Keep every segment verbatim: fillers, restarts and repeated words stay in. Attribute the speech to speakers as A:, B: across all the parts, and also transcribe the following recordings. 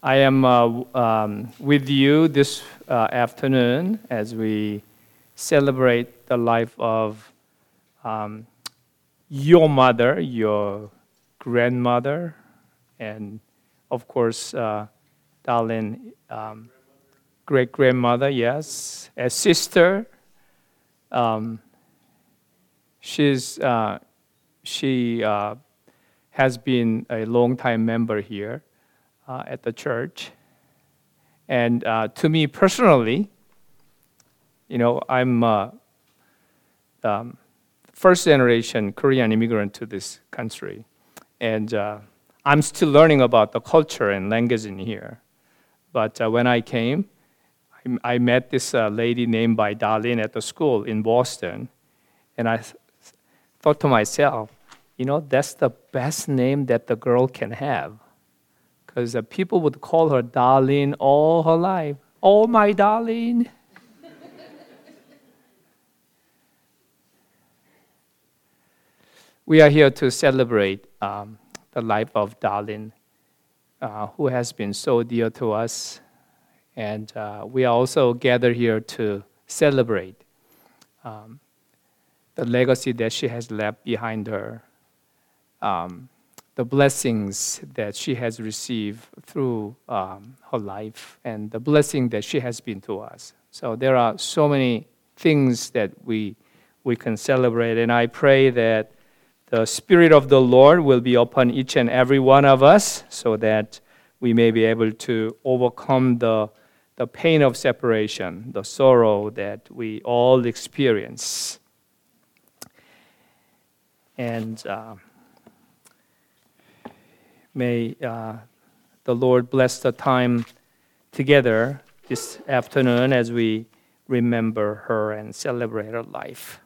A: I am uh, um, with you this uh, afternoon as we celebrate the life of um, your mother, your grandmother, and of course, uh, Darlene, um, great grandmother, yes, a sister. Um, she's uh, she uh, has been a long time member here. Uh, at the church, and uh, to me personally, you know, I'm uh, um, first generation Korean immigrant to this country, and uh, I'm still learning about the culture and language in here. But uh, when I came, I, I met this uh, lady named by Darlene at the school in Boston, and I th- thought to myself, you know, that's the best name that the girl can have. Because uh, people would call her Darlene all her life. Oh, my Darlene. We are here to celebrate um, the life of Darlene, uh, who has been so dear to us. And uh, we are also gathered here to celebrate um, the legacy that she has left behind her. Um, the blessings that she has received through um, her life and the blessing that she has been to us. So there are so many things that we we can celebrate, and I pray that the Spirit of the Lord will be upon each and every one of us so that we may be able to overcome the, the pain of separation, the sorrow that we all experience. And uh, May uh, the Lord bless the time together this afternoon as we remember her and celebrate her life.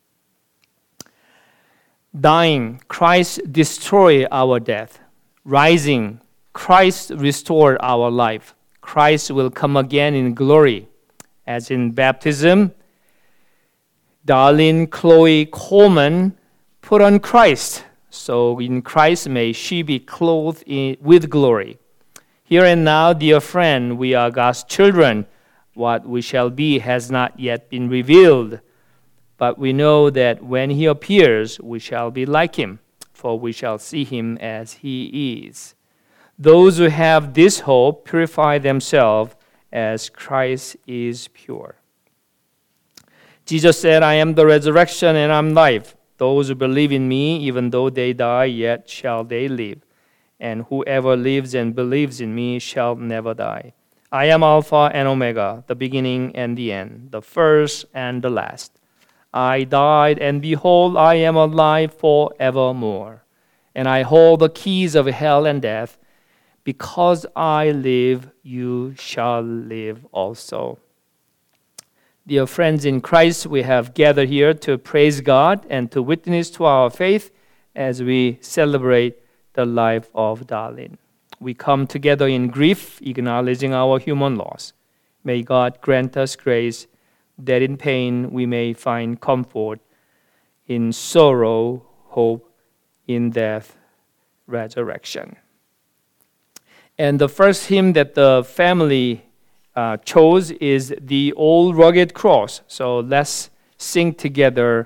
A: Dying, Christ destroyed our death. Rising, Christ restored our life. Christ will come again in glory. As in baptism, Darlene Chloe Coleman put on Christ. So in Christ may she be clothed in, with glory. Here and now, dear friend, we are God's children. What we shall be has not yet been revealed. But we know that when he appears, we shall be like him, for we shall see him as he is. Those who have this hope purify themselves as Christ is pure. Jesus said, I am the resurrection and I'm life. Those who believe in me, even though they die, yet shall they live. And whoever lives and believes in me shall never die. I am Alpha and Omega, the beginning and the end, the first and the last. I died, and behold, I am alive forevermore. And I hold the keys of hell and death. Because I live, you shall live also. Dear friends in Christ, we have gathered here to praise God and to witness to our faith as we celebrate the life of Darlene. We come together in grief, acknowledging our human loss. May God grant us grace that in pain we may find comfort, in sorrow, hope, in death, resurrection. And the first hymn that the family Uh, chose is the old rugged cross. So let's sing together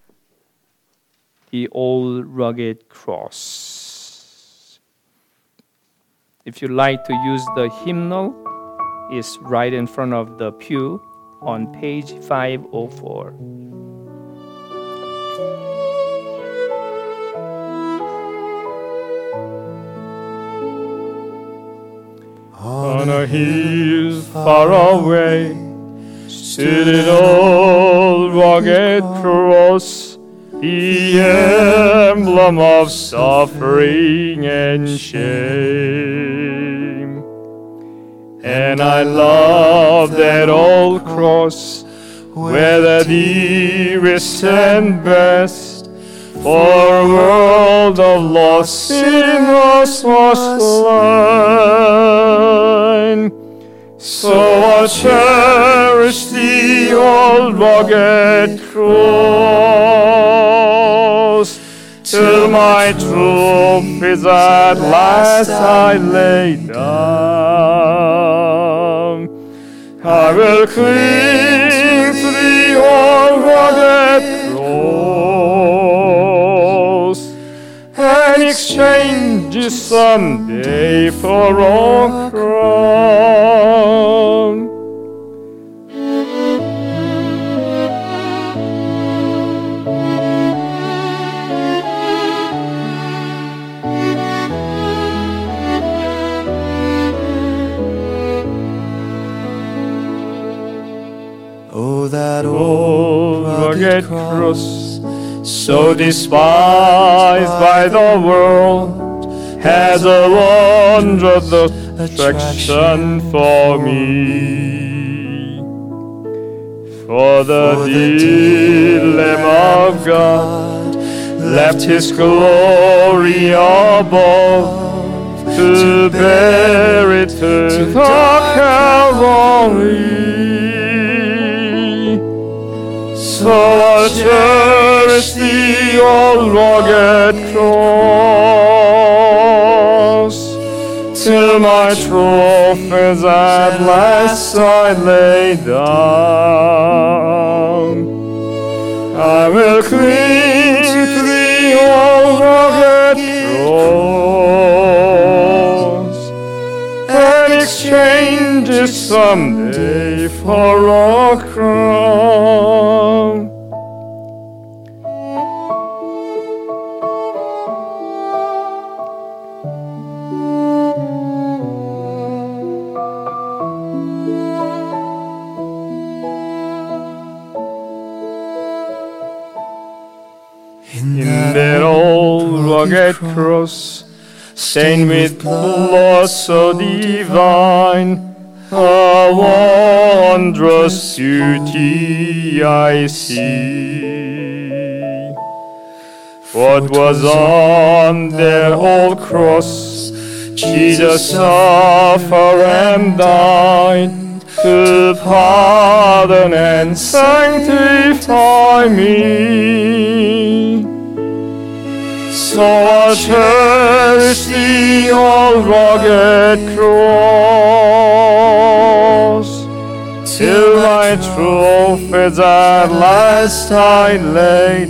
A: the old rugged cross. If you like to use the hymnal, it's right in front of the pew on page five oh four.
B: On a hill far away stood an old rugged cross, the emblem of suffering and shame. And I love that old cross, where the dearest and best for a world of lost sinners was slain. So I cherish the old rugged cross till my true trophies at last I lay down. I will cling to the old rugged cross and exchange it someday for a crown.
C: Oh, that
B: old rugged cross, so despised by the world, has a wondrous attraction for me. For the dear Lamb of God left His glory above to bear it to the Calvary. So I'll cherish the old rugged cross till my trophies at last I lay down. I will cling to the old rugged cross and exchange it someday for a crown. In that old rugged cross, stained with blood so divine, a wondrous beauty I see. What was on that old cross? Jesus suffered and died to pardon and sanctify me. So I'll cherish the old rugged cross till my trophies at last I lay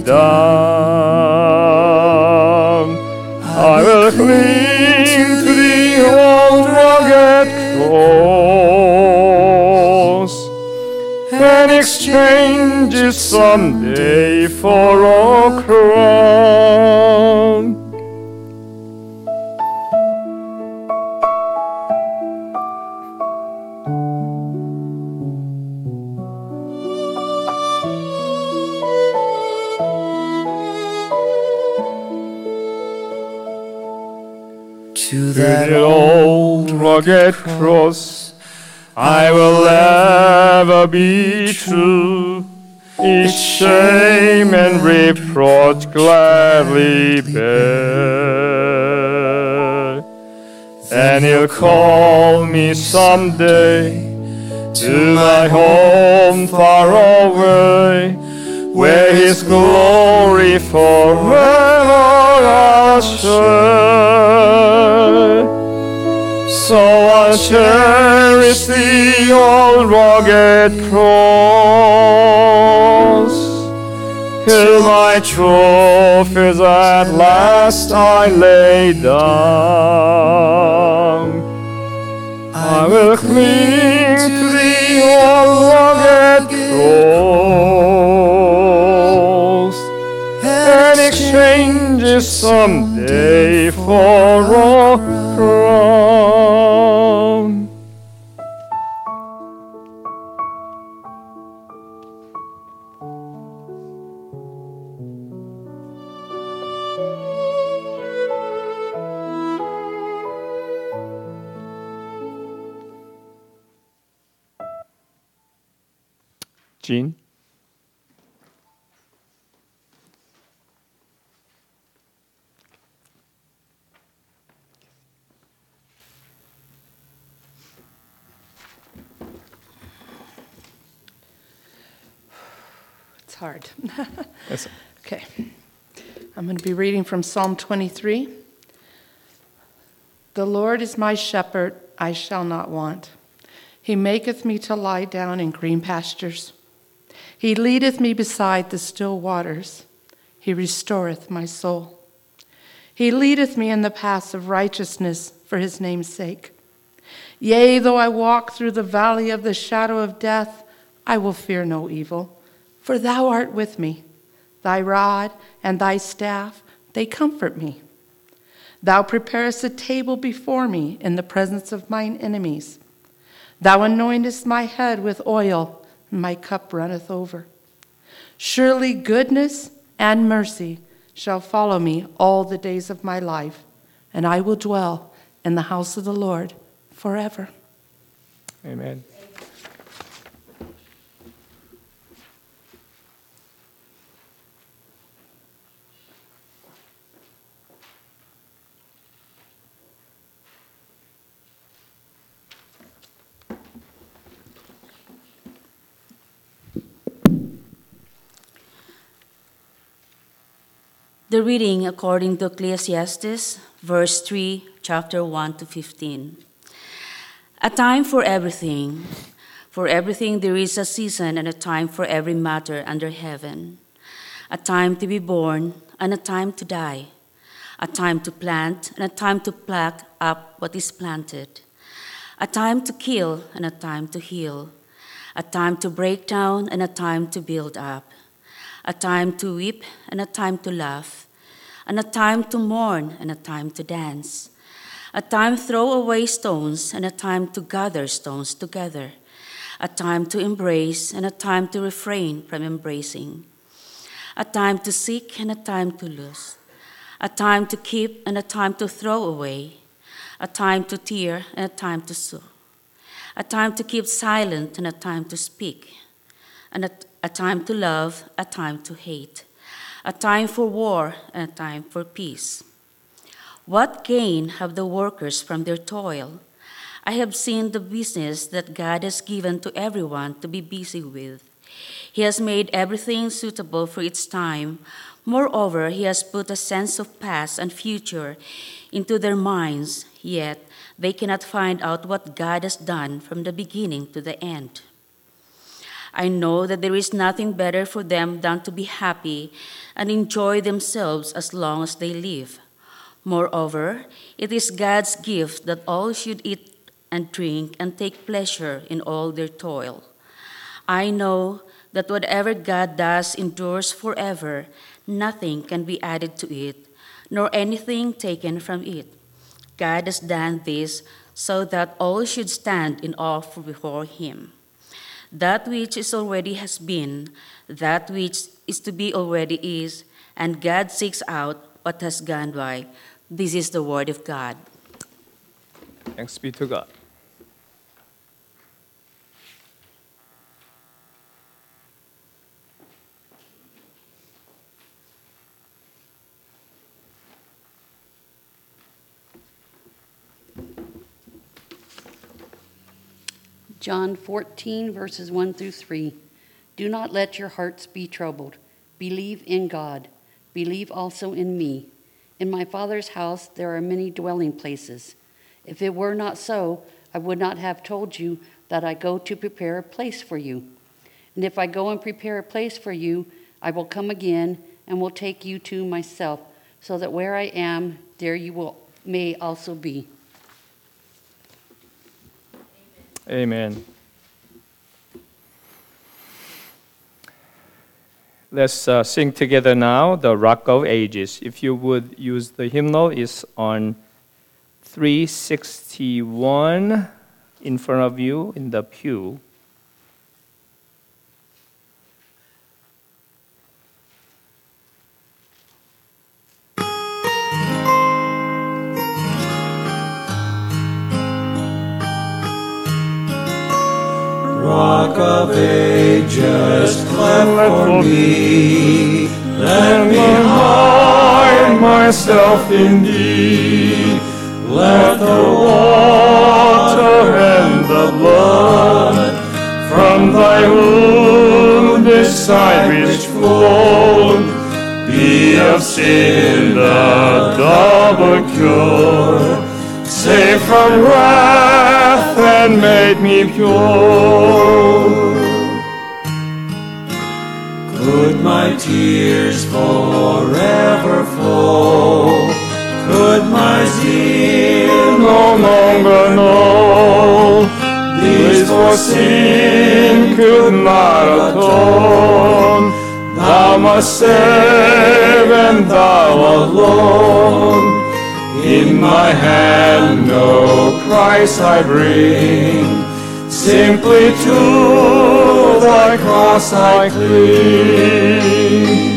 B: down. I will cling to the old rugged cross and exchange it someday for a crown.
C: to
B: To
C: that
B: the old rugged cross I will ever be true, each shame and reproach gladly bear. And He'll call me someday to my home far away, where His glory forever I'll share. So I'll cherish the old rugged cross till my trophies at last I lay down. I will cling to the old rugged cross and exchange it someday for a crown. Jean?
D: It's hard.
B: Yes.
D: Okay. I'm going to be reading from Psalm twenty-three. The Lord is my shepherd, I shall not want. He maketh me to lie down in green pastures. He leadeth me beside the still waters. He restoreth my soul. He leadeth me in the paths of righteousness for his name's sake. Yea, though I walk through the valley of the shadow of death, I will fear no evil, for thou art with me. Thy rod and thy staff, they comfort me. Thou preparest a table before me in the presence of mine enemies. Thou anointest my head with oil, and my cup runneth over. Surely goodness and mercy shall follow me all the days of my life, and I will dwell in the house of the Lord forever.
A: Amen.
E: The reading according to Ecclesiastes, verse three, chapter one to fifteen. A time for everything. For everything there is a season and a time for every matter under heaven. A time to be born and a time to die. A time to plant and a time to pluck up what is planted. A time to kill and a time to heal. A time to break down and a time to build up. A time to weep and a time to laugh, and a time to mourn and a time to dance. A time to throw away stones and a time to gather stones together. A time to embrace and a time to refrain from embracing. A time to seek and a time to lose. A time to keep and a time to throw away. A time to tear and a time to sow. A time to keep silent and a time to speak. And a A time to love, a time to hate, a time for war, and a time for peace. What gain have the workers from their toil? I have seen the business that God has given to everyone to be busy with. He has made everything suitable for its time. Moreover, he has put a sense of past and future into their minds, yet they cannot find out what God has done from the beginning to the end. I know that there is nothing better for them than to be happy and enjoy themselves as long as they live. Moreover, it is God's gift that all should eat and drink and take pleasure in all their toil. I know that whatever God does endures forever. Nothing can be added to it, nor anything taken from it. God has done this so that all should stand in awe before him. That which is already has been, that which is to be already is, and God seeks out what has gone by. This is the word of God.
A: Thanks be to God.
F: John fourteen, verses one through three. Do not let your hearts be troubled. Believe in God. Believe also in me. In my Father's house there are many dwelling places. If it were not so, I would not have told you that I go to prepare a place for you. And if I go and prepare a place for you, I will come again and will take you to myself, so that where I am, there you will may also be.
A: Amen. Let's uh, sing together now, the Rock of Ages. If you would use the hymnal, it's on three sixty-one in front of you in the pew.
C: Rock of ages, cleft for me, let me hide myself in thee. Let the water and the blood from thy wounded side which flowed be of sin the double cure.
B: saved from wrath and made me pure.
C: Could my tears forever flow? Could my zeal
B: No longer know these for sin could not atone. Thou must save and thou alone. In my hand no price I bring, simply to thy cross I cling.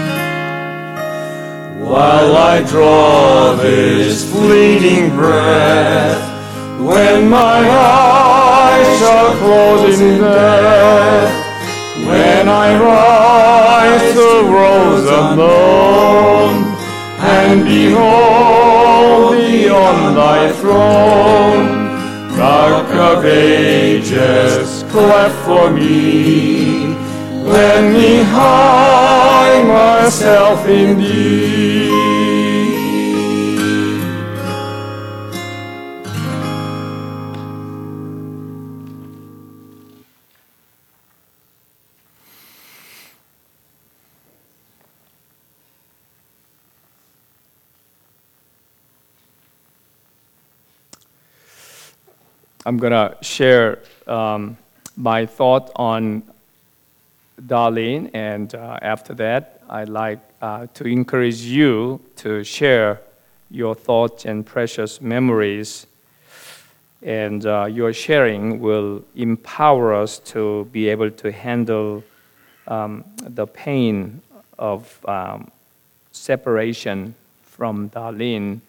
B: While I draw this fleeting breath, when my eyes shall close in death, when I rise to worlds unknown, and behold thee on thy throne, Rock of Ages, cleft for me, let me hide myself in thee.
A: I'm going to share um, my thought on Darlene, and uh, after that, I'd like uh, to encourage you to share your thoughts and precious memories. And uh, your sharing will empower us to be able to handle um, the pain of um, separation from Darlene.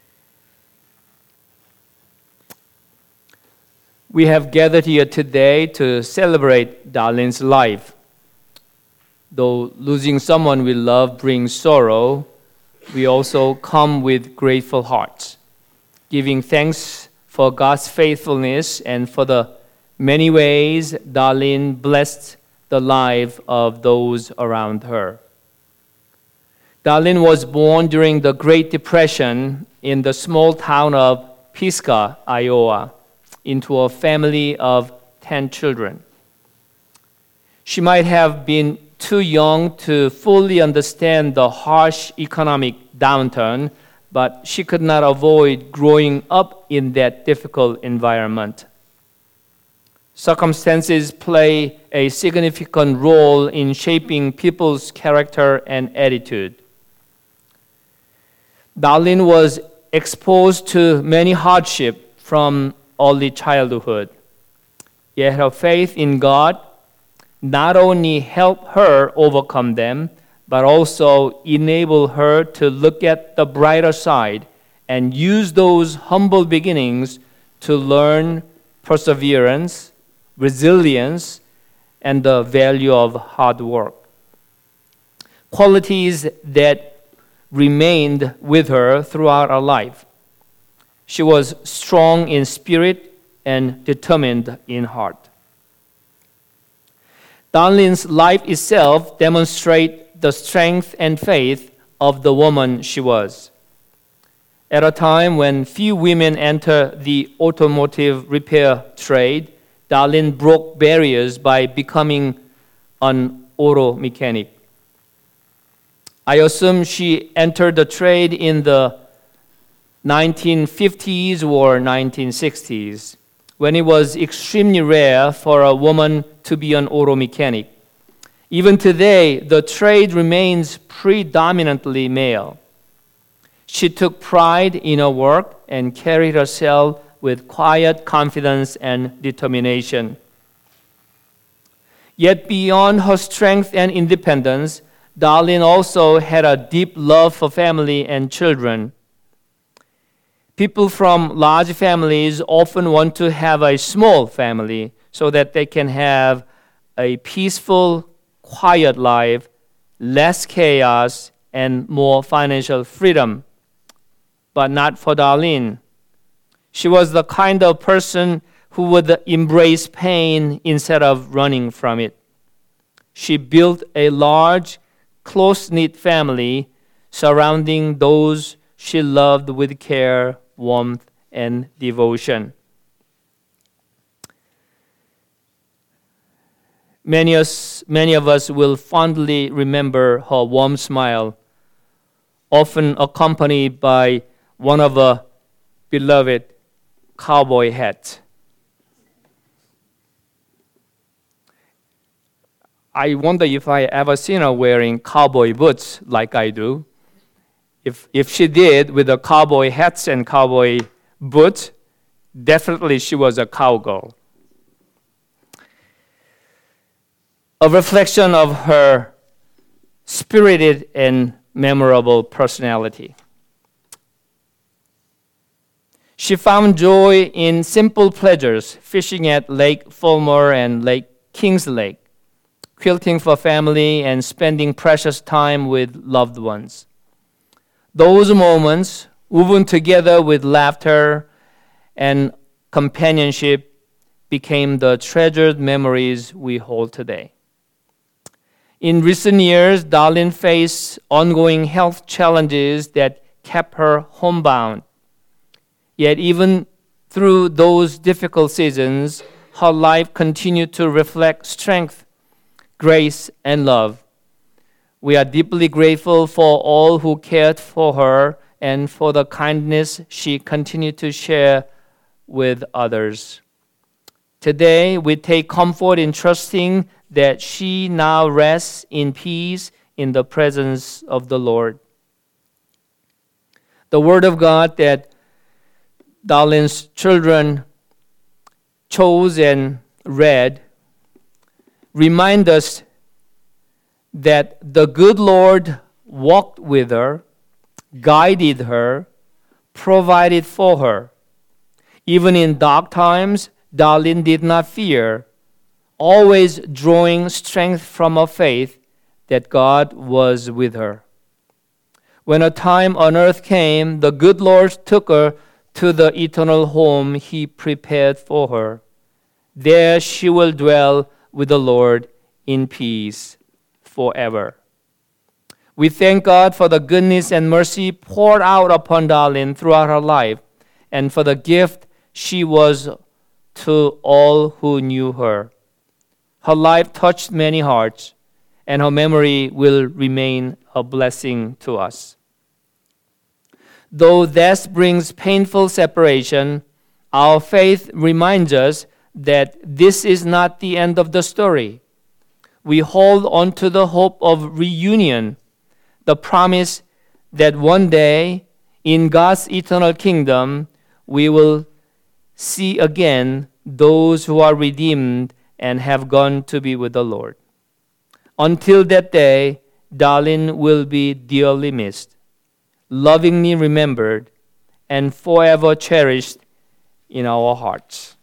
A: We have gathered here today to celebrate Darlene's life. Though losing someone we love brings sorrow, we also come with grateful hearts, giving thanks for God's faithfulness and for the many ways Darlene blessed the life of those around her. Darlene was born during the Great Depression in the small town of Pisgah, Iowa, into a family of ten children. She might have been too young to fully understand the harsh economic downturn, but she could not avoid growing up in that difficult environment. Circumstances play a significant role in shaping people's character and attitude. Darlene was exposed to many hardships from early childhood. Yet her faith in God not only helped her overcome them, but also enabled her to look at the brighter side and use those humble beginnings to learn perseverance, resilience, and the value of hard work. Qualities that remained with her throughout her life. She was strong in spirit and determined in heart. Darlene's life itself demonstrates the strength and faith of the woman she was. At a time when few women enter the automotive repair trade, Darlene broke barriers by becoming an auto mechanic. I assume she entered the trade in the nineteen fifties or nineteen sixties, when it was extremely rare for a woman to be an auto mechanic. Even today, the trade remains predominantly male. She took pride in her work and carried herself with quiet confidence and determination. Yet beyond her strength and independence, Darlene also had a deep love for family and children. People from large families often want to have a small family so that they can have a peaceful, quiet life, less chaos, and more financial freedom. But not for Darlene. She was the kind of person who would embrace pain instead of running from it. She built a large, close-knit family surrounding those she loved with care, warmth, and devotion. Many, us, many of us will fondly remember her warm smile, often accompanied by one of her beloved cowboy hats. I wonder if I ever seen her wearing cowboy boots like I do. If if she did with the cowboy hats and cowboy boots, definitely she was a cowgirl. A reflection of her spirited and memorable personality. She found joy in simple pleasures, fishing at Lake Fulmar and Lake Kings Lake, quilting for family, and spending precious time with loved ones. Those moments, woven together with laughter and companionship, became the treasured memories we hold today. In recent years, Darlene faced ongoing health challenges that kept her homebound. Yet even through those difficult seasons, her life continued to reflect strength, grace, and love. We are deeply grateful for all who cared for her and for the kindness she continued to share with others. Today, we take comfort in trusting that she now rests in peace in the presence of the Lord. The Word of God that Darlene's children chose and read remind us that the good Lord walked with her, guided her, provided for her. Even in dark times, Darlene did not fear, always drawing strength from her faith that God was with her. When a time on earth came, the good Lord took her to the eternal home He prepared for her. There she will dwell with the Lord in peace forever. We thank God for the goodness and mercy poured out upon Darlene throughout her life and for the gift she was to all who knew her. Her life touched many hearts, and her memory will remain a blessing to us. Though death brings painful separation, our faith reminds us that this is not the end of the story. We hold on to the hope of reunion, the promise that one day in God's eternal kingdom we will see again those who are redeemed and have gone to be with the Lord. Until that day, Darlene will be dearly missed, lovingly remembered, and forever cherished in our hearts.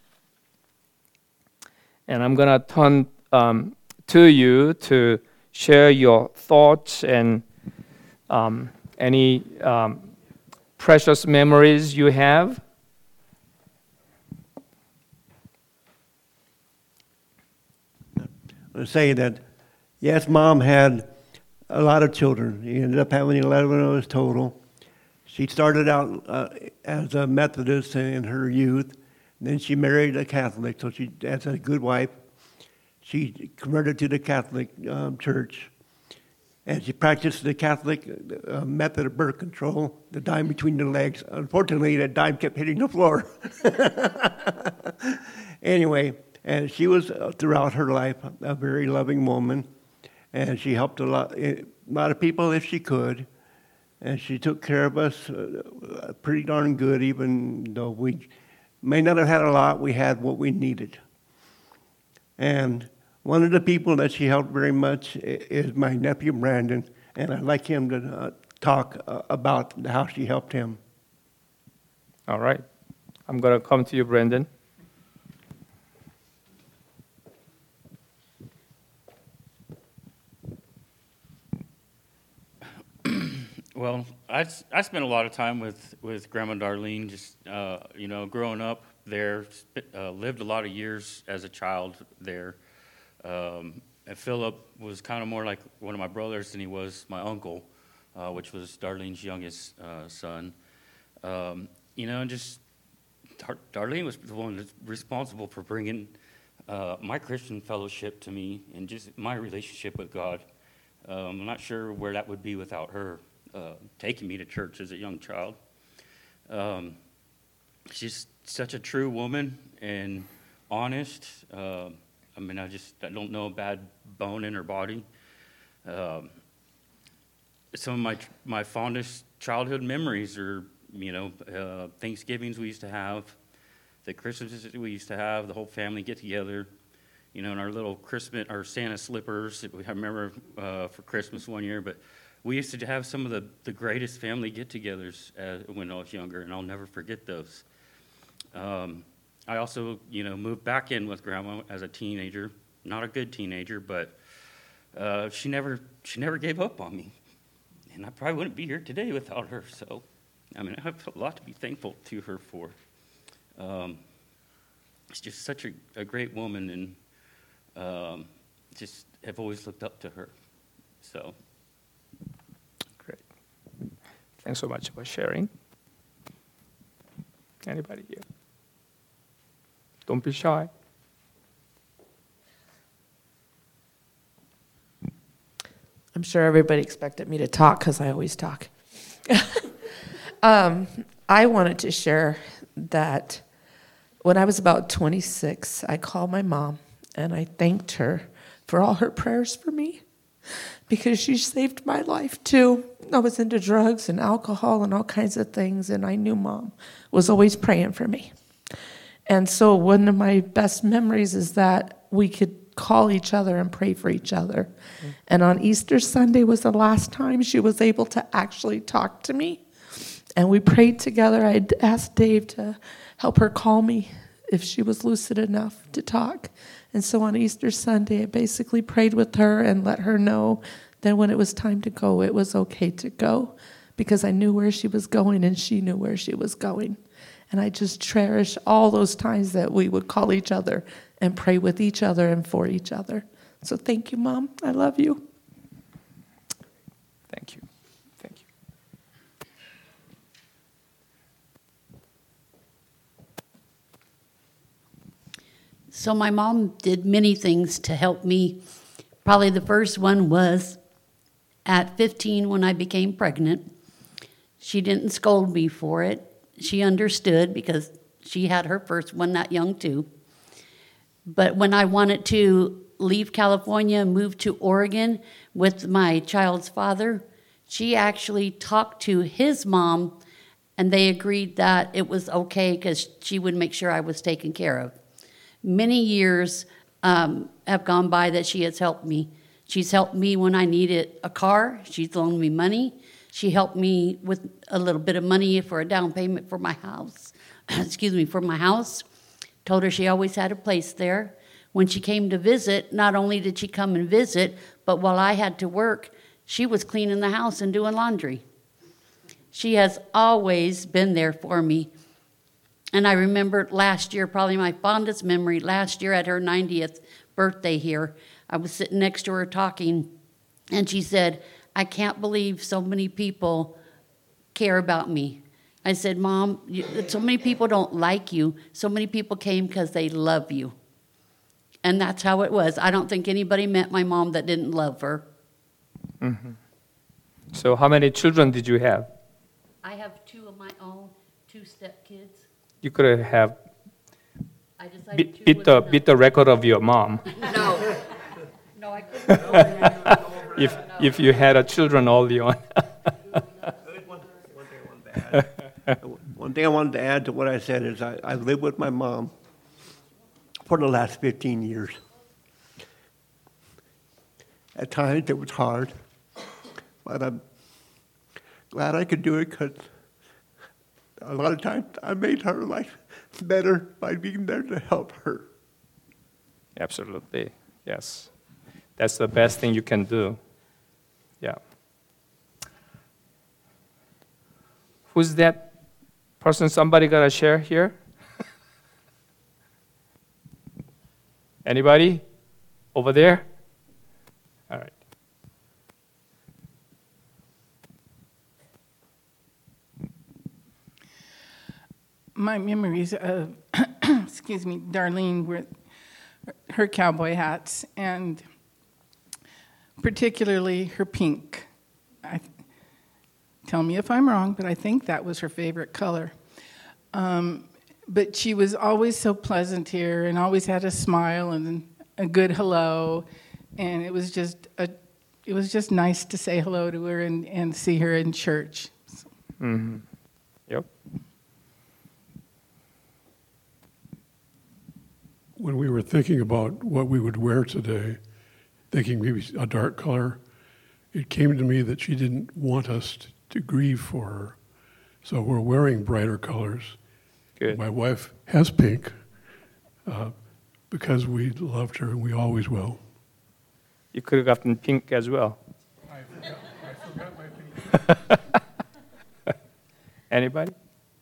A: And I'm going to turn um, to you to share your thoughts and um, any um, precious memories you have.
G: I say that, yes, Mom had a lot of children. She ended up having eleven of us total. She started out uh, as a Methodist in her youth. Then she married a Catholic, so she, as a good wife, she converted to the Catholic um, Church. And she practiced the Catholic uh, method of birth control, the dime between the legs. Unfortunately, that dime kept hitting the floor. Anyway, and she was, uh, throughout her life, a very loving woman. And she helped a lot, a lot of people if she could. And she took care of us uh, pretty darn good, even though we may not have had a lot, we had what we needed. And one of the people that she helped very much is my nephew Brandon, and I'd like him to uh, talk uh, about how she helped him.
A: All right. I'm going to come to you, Brandon.
H: Well, I, I spent a lot of time with, with Grandma Darlene, just, uh, you know, growing up there, uh, lived a lot of years as a child there. Um, and Philip was kind of more like one of my brothers than he was my uncle, uh, which was Darlene's youngest uh, son. Um, you know, and just Dar- Darlene was the one that's responsible for bringing uh, my Christian fellowship to me and just my relationship with God. Um, I'm not sure where that would be without her uh, taking me to church as a young child. Um, she's such a true woman and honest. Uh, I mean, I just I don't know a bad bone in her body. Um, some of my my fondest childhood memories are, you know, uh, Thanksgivings we used to have, the Christmases we used to have, the whole family get together, you know, in our little Christmas, our Santa slippers. I remember uh, for Christmas one year, but we used to have some of the, the greatest family get-togethers uh, when I was younger, and I'll never forget those. Um, I also, you know, moved back in with Grandma as a teenager, not a good teenager, but uh, she never she never gave up on me, and I probably wouldn't be here today without her. So, I mean, I have a lot to be thankful to her for. Um, she's just such a, a great woman, and um, just have always looked up to her. So,
A: Great. Thanks so much for sharing. Anybody here? Don't be shy.
D: I'm sure everybody expected me to talk because I always talk. um, I wanted to share that when I was about twenty-six, I called my mom and I thanked her for all her prayers for me because she saved my life too. I was into drugs and alcohol and all kinds of things, and I knew Mom was always praying for me. And so one of my best memories is that we could call each other and pray for each other. Mm-hmm. And on Easter Sunday was the last time she was able to actually talk to me. And we prayed together. I asked Dave to help her call me if she was lucid enough to talk. And so on Easter Sunday, I basically prayed with her and let her know that when it was time to go, it was okay to go, because I knew where she was going and she knew where she was going. And I just cherish all those times that we would call each other and pray with each other and for each other. So thank you, Mom. I love you.
A: Thank you. Thank you.
F: So my mom did many things to help me. Probably the first one was at fifteen when I became pregnant. She didn't scold me for it. She understood because she had her first one that young too. But when I wanted to leave California and move to Oregon with my child's father, she actually talked to his mom, and they agreed that it was okay because she would make sure I was taken care of. Many years um, have gone by that she has helped me. She's helped me when I needed a car. She's loaned me money. She helped me with a little bit of money for a down payment for my house. Excuse me, for my house. Told her she always had a place there. When she came to visit, not only did she come and visit, but while I had to work, she was cleaning the house and doing laundry. She has always been there for me. And I remember last year, probably my fondest memory, last year at her ninetieth birthday here, I was sitting next to her talking, and she said, I can't believe so many people care about me. I said, Mom, you, so many people don't like you. So many people came because they love you. And that's how it was. I don't think anybody met my mom that didn't love her.
A: Mm-hmm. So how many children did you have?
F: I have two of my own, two stepkids.
A: You could have
F: I decided
A: beat,
F: two
A: beat,
F: was
A: the,
F: enough.
A: beat the record of your mom.
F: No. No, I couldn't.
A: if, if you had a children early on.
G: one, one thing I wanted to add. One thing I wanted to add to what I said is I, I lived with my mom for the last fifteen years. At times it was hard, but I'm glad I could do it because a lot of times I made her life better by being there to help her.
A: Absolutely, yes. That's the best thing you can do. Yeah. Who's that person? Somebody got to share here? Anybody? Over there? All right.
I: my memories of, excuse me, Darlene were her cowboy hats, and particularly her pink. I, tell me if I'm wrong, but I think that was her favorite color. Um, but she was always so pleasant here and always had a smile and a good hello, and it was just a, it was just nice to say hello to her and, and see her in church.
A: Mm-hmm. Yep.
J: When we were thinking about what we would wear today, thinking maybe a dark color, it came to me that she didn't want us to, to grieve for her. So we're wearing brighter colors.
A: Good.
J: My wife has pink uh, because we loved her and we always will.
A: You could have gotten pink as well.
J: I forgot, I forgot my pink.
A: Anybody?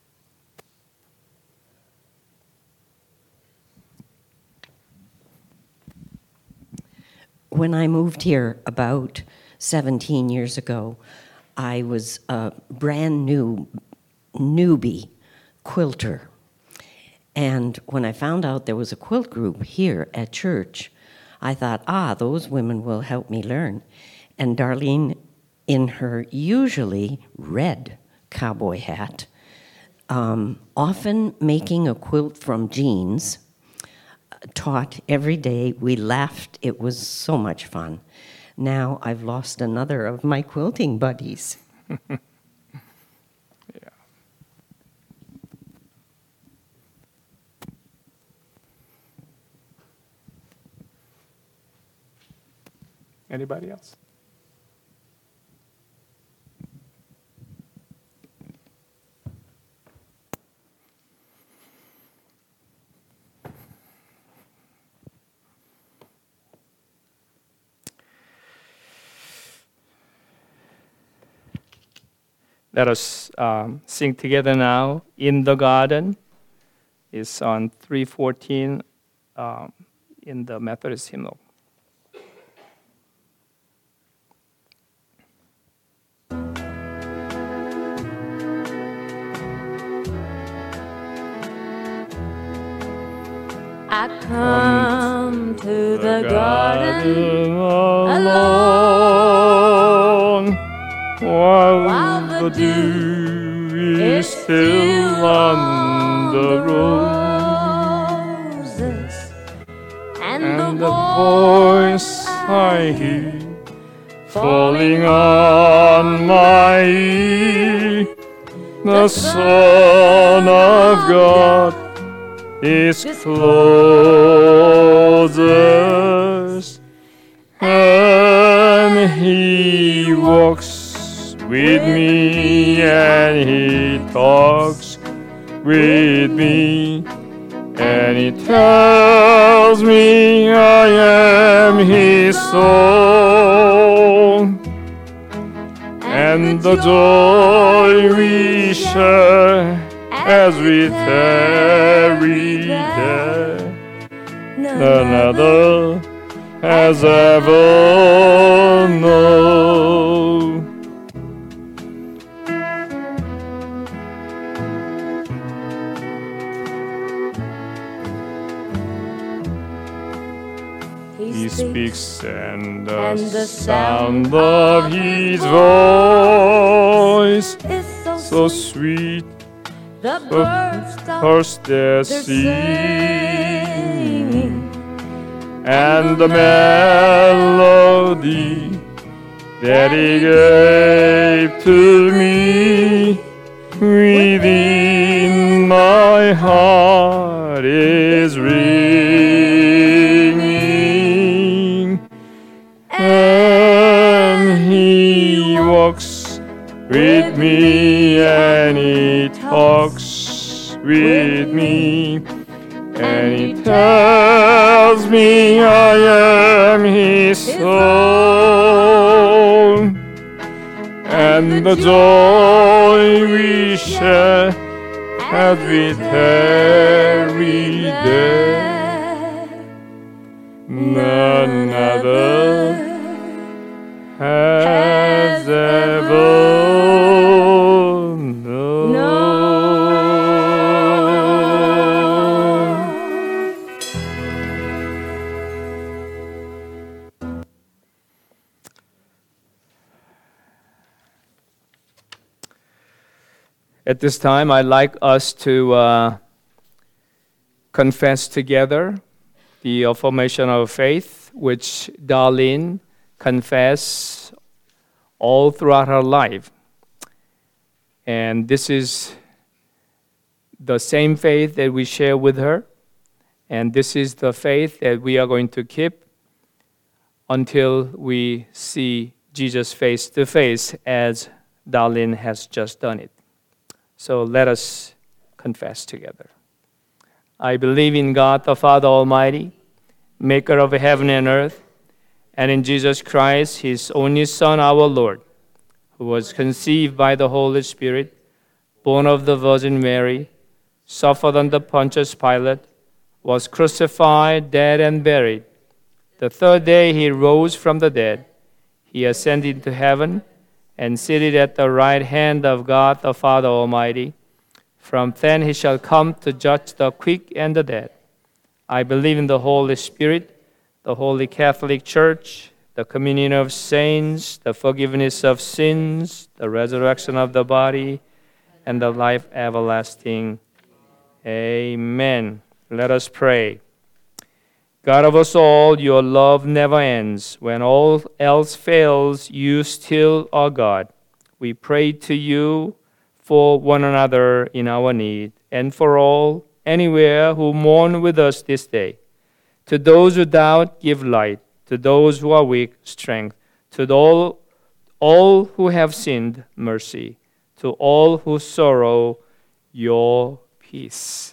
K: When I moved here about seventeen years ago, I was a brand new newbie quilter. And when I found out there was a quilt group here at church, I thought, ah, those women will help me learn. And Darlene, in her usually red cowboy hat, um, often making a quilt from jeans, taught every day. We laughed. It was so much fun. Now I've lost another of my quilting buddies.
A: Yeah. Anybody else? Let us um, sing together now. In the Garden is on three fourteen um, in the Methodist hymnal.
L: I come to the,
A: The
L: garden
A: alone, while,
L: while
A: the
L: the
A: dew
L: dew
A: is
L: is
A: still
L: still
A: on the
L: the
A: roses,
L: roses, and,
A: and
L: the
A: the voice I hear falling on my ear, the Son of God is closest, and He walks with me, and He talks with me, and He tells me I am His own, and the joy we share as we tarry there, none other has ever known. He speaks, and the,
L: and the
A: sound
L: sound
A: of
L: of
A: His
L: His
A: voice
L: is so,
A: so sweet.
L: the
A: The
L: birds stop
A: birds they're
L: their
A: singing, and the melody that He gave to me within my heart is ringing, and He walks with me, and He talks with me, and He tells me I am His own, and the joy we share as we tarry there, none other has ever known. At this time, I'd like us to uh, confess together the affirmation of faith, which Darlene confessed all throughout her life. And this is the same faith that we share with her. And this is the faith that we are going to keep until we see Jesus face to face, as Darlene has just done it. So let us confess together. I believe in God the Father Almighty, maker of heaven and earth, and in Jesus Christ, his only Son, our Lord, who was conceived by the Holy Spirit, born of the Virgin Mary, suffered under Pontius Pilate, was crucified, dead, and buried. The third day he rose from the dead. He ascended into heaven and seated at the right hand of God the Father Almighty. From then he shall come to judge the quick and the dead. I believe in the Holy Spirit, the Holy Catholic Church, the communion of saints, the forgiveness of sins, the resurrection of the body, and the life everlasting. Amen. Let us pray. God of us all, your love never ends. When all else fails, you still are God. We pray to you for one another in our need, and for all, anywhere, who mourn with us this day. To those who doubt, give light. To those who are weak, strength. To all, all who have sinned, mercy. To all who sorrow, your peace.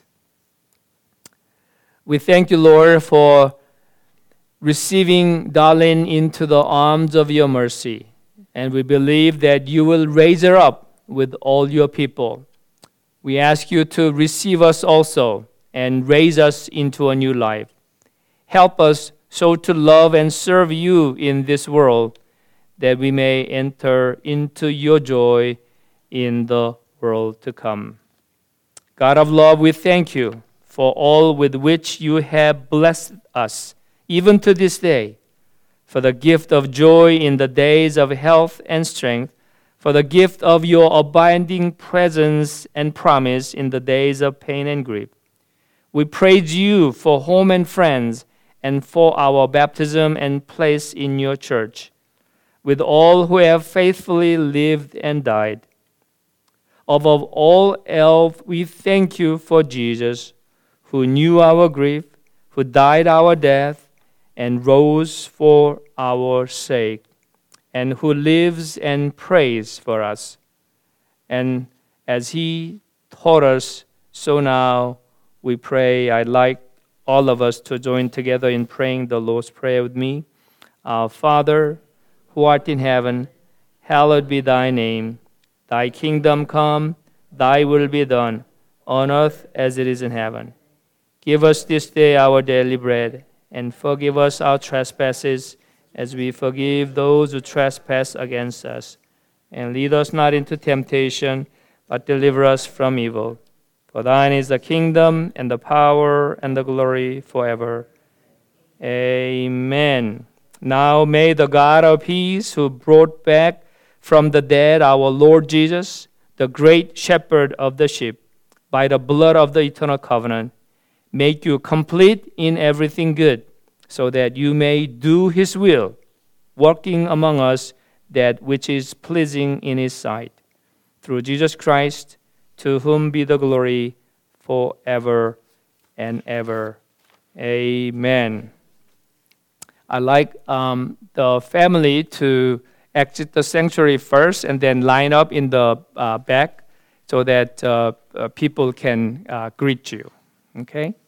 A: We thank you, Lord, for receiving Darlene into the arms of your mercy. And we believe that you will raise her up with all your people. We ask you to receive us also and raise us into a new life. Help us so to love and serve you in this world, that we may enter into your joy in the world to come. God of love, we thank you for all with which you have blessed us, even to this day, for the gift of joy in the days of health and strength, for the gift of your abiding presence and promise in the days of pain and grief. We praise you for home and friends, and for our baptism and place in your church, with all who have faithfully lived and died. Above all else, we thank you for Jesus, who knew our grief, who died our death, and rose for our sake, and who lives and prays for us. And as he taught us, so now we pray. I'd like all of us to join together in praying the Lord's Prayer with me. Our Father, who art in heaven, hallowed be thy name. Thy kingdom come, thy will be done, on earth as it is in heaven. Give us this day our daily bread, and forgive us our trespasses, as we forgive those who trespass against us. And lead us not into temptation, but deliver us from evil. For thine is the kingdom, and the power, and the glory forever. Amen. Now may the God of peace, who brought back from the dead our Lord Jesus, the great shepherd of the sheep, by the blood of the eternal covenant, make you complete in everything good, so that you may do his will, working among us that which is pleasing in his sight. Through Jesus Christ, to whom be the glory forever and ever. Amen. I'd like um, the family to exit the sanctuary first and then line up in the uh, back so that uh, uh, people can uh, greet you. Okay?